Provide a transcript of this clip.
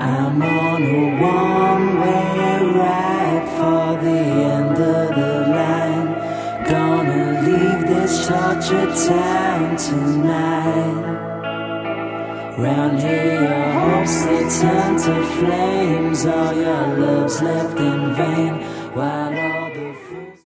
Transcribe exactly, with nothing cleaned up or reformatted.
I'm on a one-way ride for the end of the line. Gonna leave this tortured town tonight. Round here your hopes they turn to flames. All your love's left in vain while